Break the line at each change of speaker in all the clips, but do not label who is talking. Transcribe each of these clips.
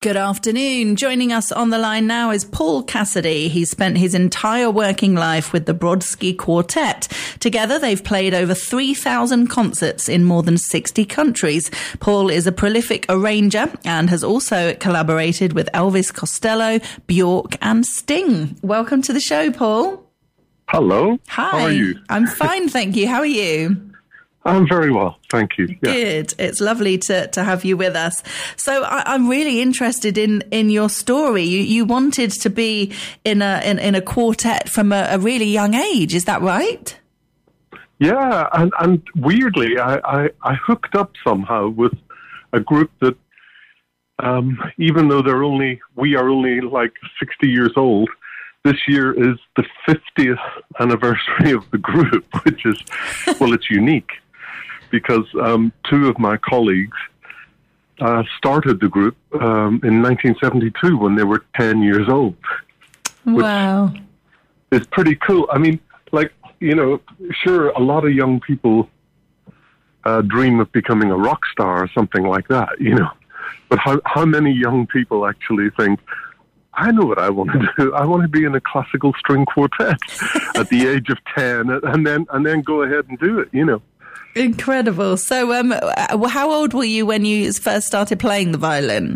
Good afternoon. Joining us on the line now is Paul Cassidy. He's spent his entire working life with the Brodsky Quartet. Together, they've played over 3,000 concerts in more than 60 countries. Paul is a prolific arranger and has also collaborated with Elvis Costello, Bjork and Sting. Welcome to the show, Paul.
Hello.
Hi.
How are you?
I'm fine, thank you. How are you?
I'm very well, thank you.
Yeah. Good. It's lovely to have you with us. So I'm really interested in your story. You wanted to be in a quartet from a really young age. Is that right?
Yeah, and weirdly, I hooked up somehow with a group that, even though we are only like 60 years old, this year is the 50th anniversary of the group, which is, well, it's unique. Because two of my colleagues started the group in 1972 when they were 10 years old.
Wow.
It's pretty cool. I mean, sure, a lot of young people dream of becoming a rock star or something like that, But how many young people actually think, I know what I want to do. I want to be in a classical string quartet at the age of 10 and then go ahead and do it,
Incredible. So how old were you when you first started playing the violin?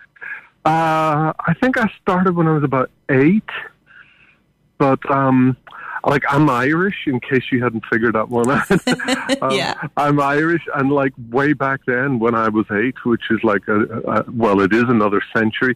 I think I started when I was about 8. But, I'm Irish, in case you hadn't figured that one out.
Yeah.
I'm Irish, and way back then when I was 8, which is it is another century,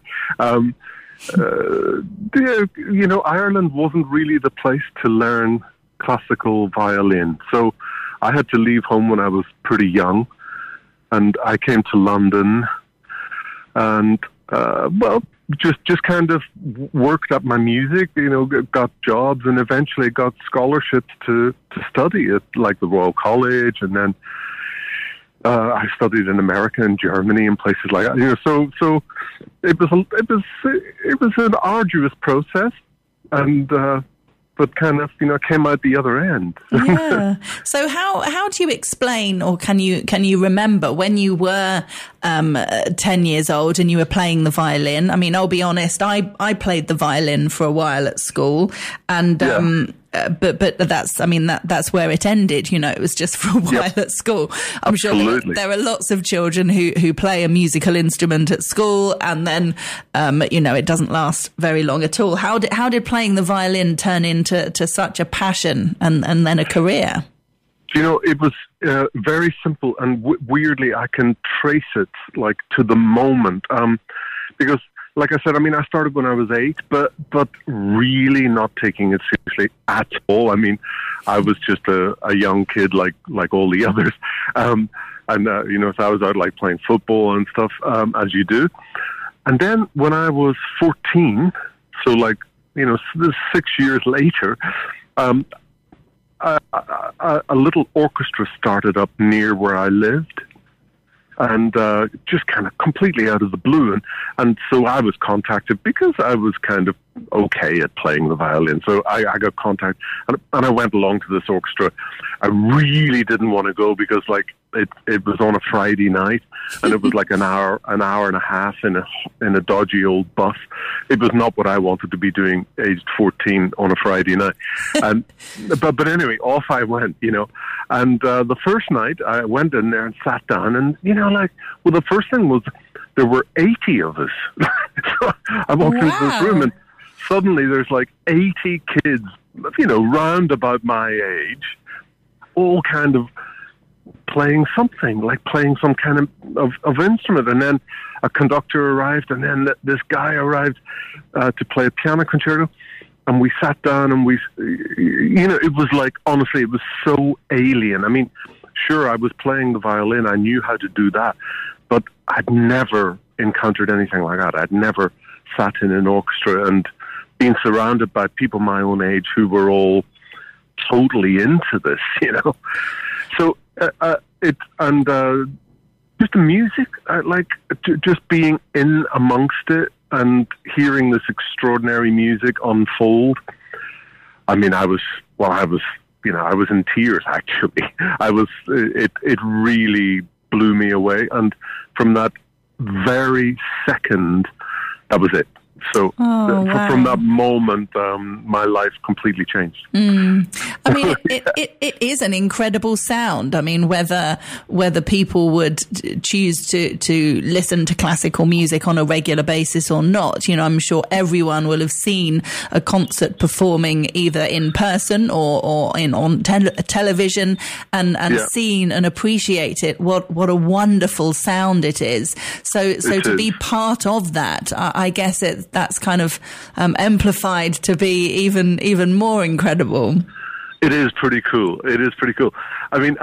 Ireland wasn't really the place to learn classical violin. So I had to leave home when I was pretty young, and I came to London, and just kind of worked up my music. Got jobs, and eventually got scholarships to study at the Royal College, and then I studied in America and Germany and places like that. So it was an arduous process, and. But kind of, came out the other end.
Yeah. So how do you explain, or can you remember when you were 10 years old and you were playing the violin? I mean, I'll be honest, I played the violin for a while at school, and but that's where it ended. It was just for a while at school. I'm sure there are lots of children who play a musical instrument at school, and then it doesn't last very long at all. How did playing the violin turn into such a passion and then a career?
It was very simple, and weirdly, I can trace it to the moment, because. Like I said, I started when I was 8, but really not taking it seriously at all. I was just a young kid like all the others. So I was out playing football and stuff, as you do. And then when I was 14, so 6 years later, a little orchestra started up near where I lived. And just kind of completely out of the blue. And so I was contacted because I was kind of okay at playing the violin. So I got contacted, and I went along to this orchestra. I really didn't want to go because it was on a Friday night, and it was an hour and a half in a dodgy old bus. It was not what I wanted to be doing aged 14 on a Friday night. And but anyway, off I went, And the first night I went in there and sat down, and the first thing was there were 80 of us. So I walked into this room, and suddenly there's 80 kids, round about my age, all kind of playing something, playing some kind of instrument. And then a conductor arrived, and then this guy arrived to play a piano concerto. And we sat down, and it was honestly, it was so alien. Sure, I was playing the violin. I knew how to do that. But I'd never encountered anything like that. I'd never sat in an orchestra and been surrounded by people my own age who were all totally into this, So just the music, just being in amongst it and hearing this extraordinary music unfold. I was in tears, actually. It really blew me away. And from that very second, that was it. So
wow.
From that moment, my life completely changed.
I mean, it is an incredible sound. I mean, whether people would choose to listen to classical music on a regular basis or not, you know, I'm sure everyone will have seen a concert performing either in person or on television and seen and appreciate it. What a wonderful sound it is. So to be part of that, I guess that's kind of amplified to be even more incredible.
It is pretty cool. I mean,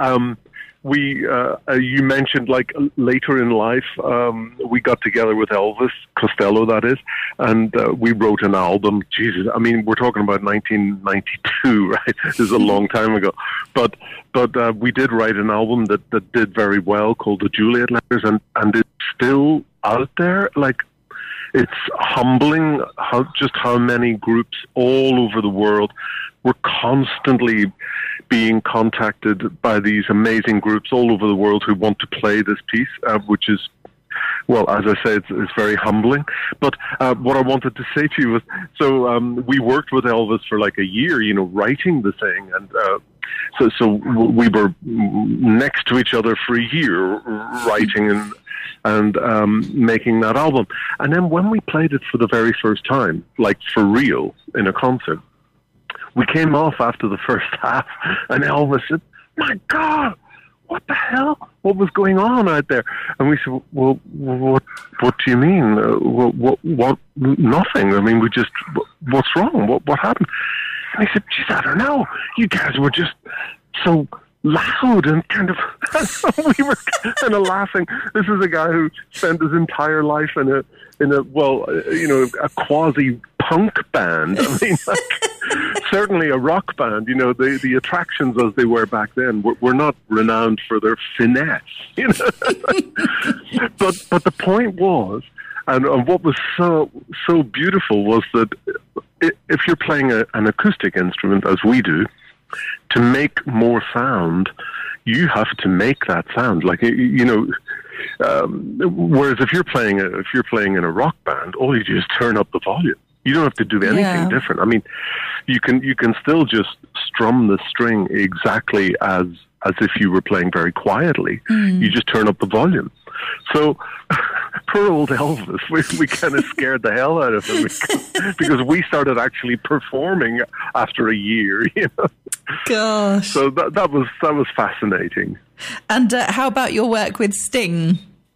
you mentioned like later in life, we got together with Elvis Costello, that is, and we wrote an album. Jesus, I mean, we're talking about 1992, right? This is a long time ago, but we did write an album that did very well called the Juliet Letters, and it's still out there. Like, it's humbling how many groups all over the world were constantly being contacted by these amazing groups all over the world who want to play this piece, which is, well, as I say, it's very humbling. But what I wanted to say to you was, so we worked with Elvis for like a year, you know, writing the thing, and so we were next to each other for a year writing and making that album. And then when we played it for the very first time, like for real in a concert, we came off after the first half, and Elvis said, "My God, what the hell? What was going on out there?" And we said, "Well, what do you mean? What? Nothing. I mean, what's wrong? What happened?" And he said, "Geez, I don't know. You guys were just so loud and kind of." We were kind of laughing. This is a guy who spent his entire life in a a quasi punk band. I mean, like, certainly a rock band. You know, the attractions as they were back then were not renowned for their finesse. You know, but the point was, and what was so beautiful was that if you're playing an acoustic instrument, as we do, to make more sound, you have to make that sound. Like, you know, whereas if you're playing in a rock band, all you do is turn up the volume. You don't have to do anything different. I mean, you can still just strum the string exactly as if you were playing very quietly. You just turn up the volume. So poor old Elvis, we kind of scared the hell out of him because we started actually performing after a year. You know? Gosh. So that was fascinating.
And how about your work with Sting?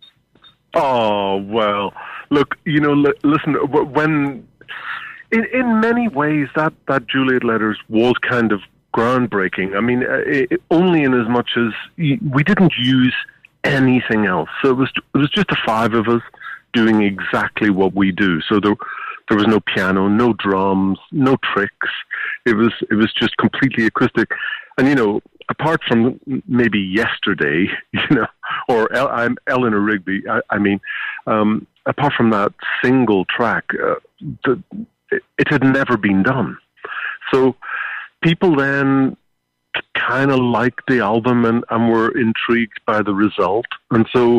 Oh, well, look, you know, listen, when in many ways that Juliet Letters was kind of groundbreaking. I mean, only in as much as we didn't use anything else. So it was just the five of us doing exactly what we do. So there was no piano, no drums, no tricks. It was just completely acoustic. And, you know, apart from maybe Yesterday, you know, or Eleanor Rigby, I mean, apart from that single track, it had never been done. So people then kind of liked the album and were intrigued by the result. And so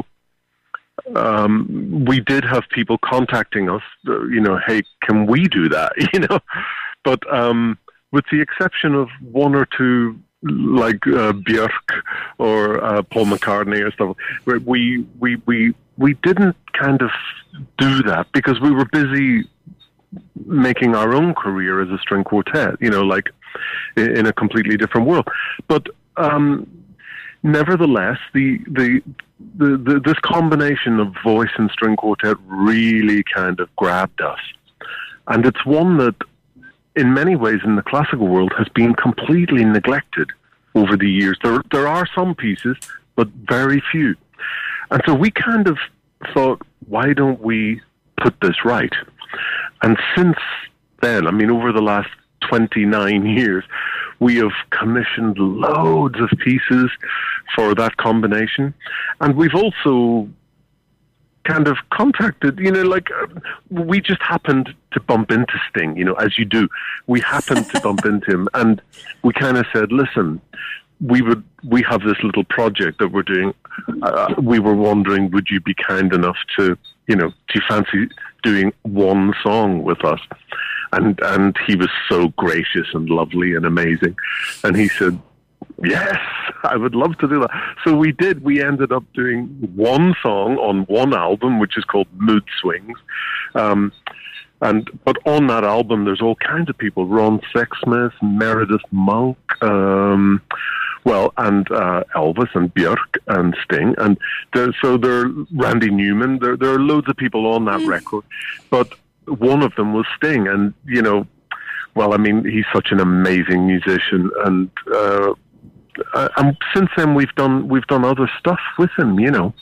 we did have people contacting us, you know, hey, can we do that? You know, but with the exception of one or two, like Björk or Paul McCartney or stuff, we didn't kind of do that because we were busy making our own career as a string quartet, you know, like in a completely different world. But nevertheless, this combination of voice and string quartet really kind of grabbed us. And it's one that, in many ways, in the classical world, has been completely neglected over the years. There are some pieces, but very few. And so we kind of thought, why don't we put this right? And since then, I mean, over the last 29 years, we have commissioned loads of pieces for that combination. And we've also kind of contacted, you know, like we just happened to bump into Sting, you know, as you do. We happened to bump into him, and we kind of said, listen, we have this little project that we're doing. We were wondering, would you be kind enough to, do you fancy doing one song with us? And he was so gracious and lovely and amazing. And he said, yes, I would love to do that. So we did. We ended up doing one song on one album, which is called Mood Swings. But on that album, there's all kinds of people: Ron Sexsmith, Meredith Monk, and Elvis and Björk and Sting, and so there Randy Newman. There are loads of people on that record, but one of them was Sting, and he's such an amazing musician, and since then we've done other stuff with him,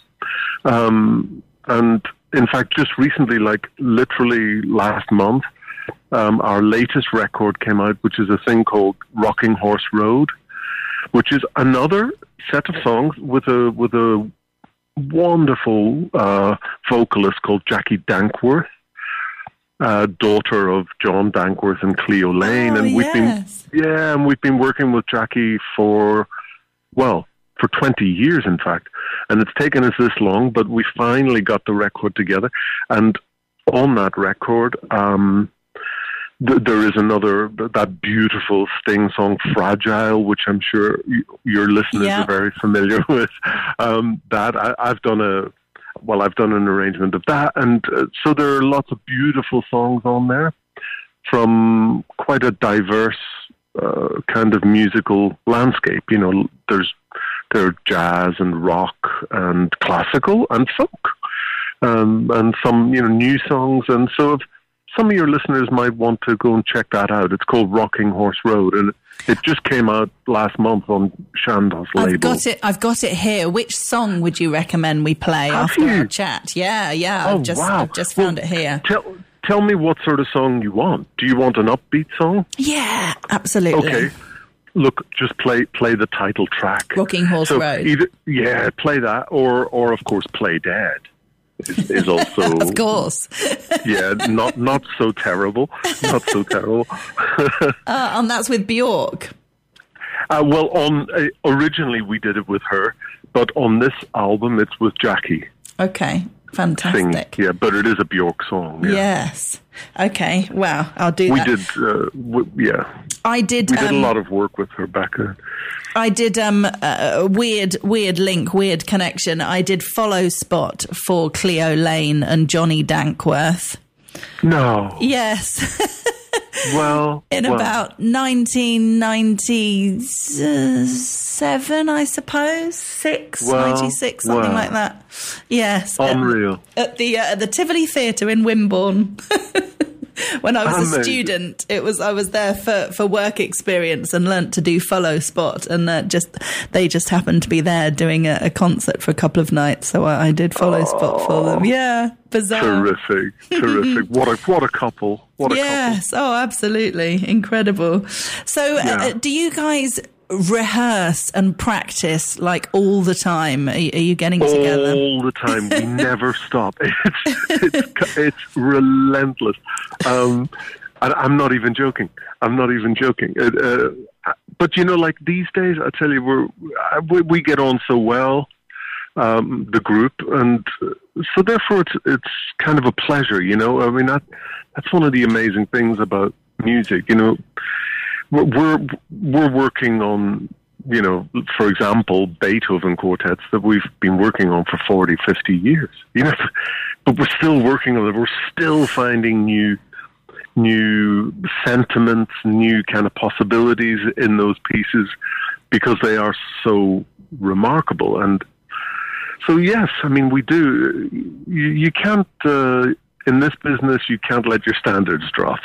and in fact, just recently, like literally last month, our latest record came out, which is a thing called Rocking Horse Road, which is another set of songs with a wonderful vocalist called Jackie Dankworth, daughter of John Dankworth and Cleo Lane, and we've been working with Jackie for 20 years, in fact. And it's taken us this long, but we finally got the record together. And on that record, there is that beautiful Sting song, Fragile, which I'm sure your listeners are very familiar with. I've done an arrangement of that. And so there are lots of beautiful songs on there from quite a diverse kind of musical landscape. There are jazz and rock and classical and folk, and some new songs. And so if some of your listeners might want to go and check that out, it's called Rocking Horse Road, and it just came out last month on Shandal's label.
I've got it here. Which song would you recommend we play after our chat? Yeah. I've just found it here.
Tell me what sort of song you want. Do you want an upbeat song?
Yeah, absolutely.
Okay. Look, just play the title track.
Rocking Horse Road.
Play that, or of course, Play Dead is also...
Of course.
not so terrible. Not so terrible.
And that's with Björk.
Originally we did it with her, but on this album it's with Jackie.
Okay, fantastic.
Sing, but it is a Björk song. Yeah.
Yes. Okay, wow, I'll do that.
We did a lot of work with her back then.
I did a weird link, weird connection. I did Follow Spot for Cleo Lane and Johnny Dankworth.
No.
Yes. About 1997, I suppose, 96, something like that. Yes.
Unreal.
At the Tivoli Theatre in Wimborne. When I was a student, I was there for work experience and learnt to do Follow Spot, and they just happened to be there doing a concert for a couple of nights, so I did Follow Spot for them. Yeah, bizarre.
Terrific. What a couple.
Yes, absolutely. Incredible. So do you guys rehearse and practice like all the time? Are you getting together
all the time? We never stop. It's relentless. And I'm not even joking. But like these days, I tell you, we get on so well, the group, and so therefore it's kind of a pleasure. I mean, that's one of the amazing things about music. We're working on, for example, Beethoven quartets that we've been working on for 40, 50 years, but we're still working on it. We're still finding new sentiments, new kind of possibilities in those pieces because they are so remarkable. And so, yes, I mean, we do. You can't... in this business, you can't let your standards drop.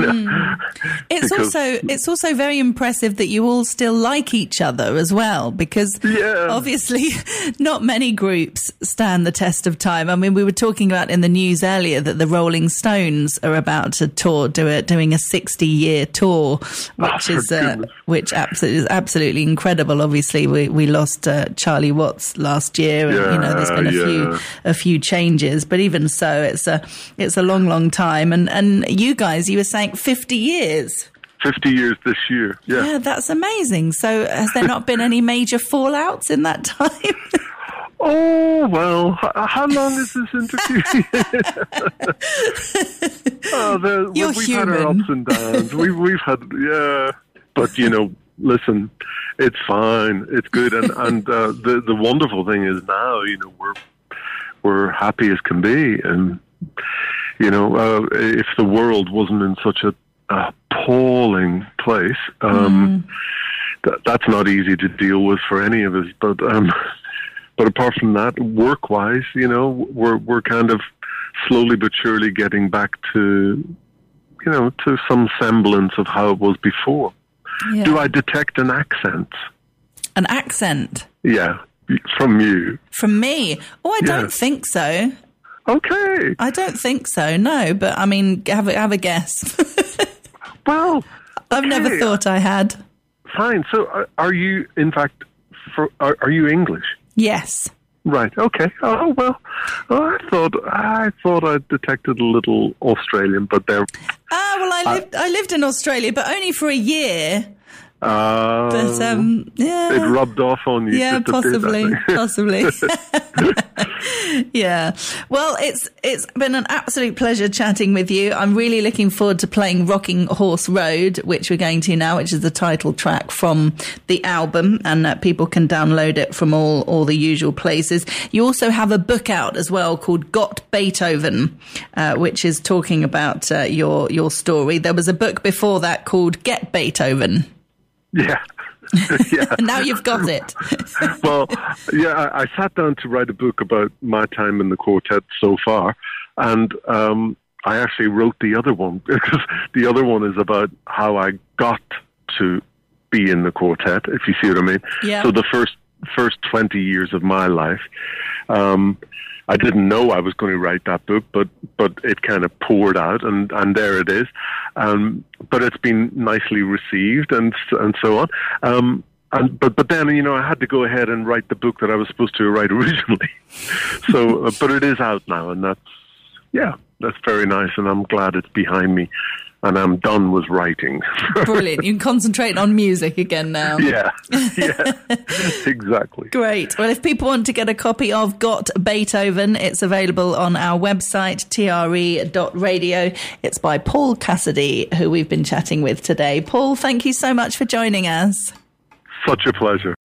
It's also very impressive that you all still like each other as well, because obviously not many groups stand the test of time. I mean, we were talking about in the news earlier that the Rolling Stones are about to tour, doing a 60-year tour, which is absolutely incredible. Obviously, we lost Charlie Watts last year, and there's been a few changes, but even so, it's a long, long time. And you guys, you were saying 50 years.
50 years this year.
Yeah, that's amazing. So has there not been any major fallouts in that time?
Oh, well, how long is this interview?
You're
we've
human.
had our ups and downs. We've had, but listen, it's fine. It's good. And the wonderful thing is now, we're happy as can be. And, if the world wasn't in such a appalling place, that's not easy to deal with for any of us. But apart from that, work-wise, we're kind of slowly but surely getting back to some semblance of how it was before.
Yeah.
Do I detect an accent?
An accent?
Yeah, from you.
From me? Oh, I don't think so.
Okay.
I don't think so, no. But, I mean, have a guess.
Well,
I've never thought I had.
Fine. So are you, in fact, are you English?
Yes.
Right. Okay. Oh well. I thought I detected a little Australian, but there.
I lived in Australia, but only for a year.
But
yeah,
it rubbed off on you.
Yeah,
just a bit,
possibly. Yeah. Well, it's been an absolute pleasure chatting with you. I'm really looking forward to playing Rocking Horse Road, which we're going to now, which is the title track from the album, and people can download it from all the usual places. You also have a book out as well called Got Beethoven, which is talking about your story. There was a book before that called Get Beethoven.
Yeah. Yeah.
Now you've got it.
Well, yeah, I sat down to write a book about my time in the quartet so far, and I actually wrote the other one, because the other one is about how I got to be in the quartet, if you see what I mean.
Yeah.
So the first 20 years of my life, I didn't know I was going to write that book, but it kind of poured out, and there it is. But it's been nicely received, and so on. But then, I had to go ahead and write the book that I was supposed to write originally. So, but it is out now, and that's very nice, and I'm glad it's behind me. And I'm done with writing.
Brilliant. You can concentrate on music again now.
Yeah, exactly.
Great. Well, if people want to get a copy of Got Beethoven, it's available on our website, tre.radio. It's by Paul Cassidy, who we've been chatting with today. Paul, thank you so much for joining us.
Such a pleasure.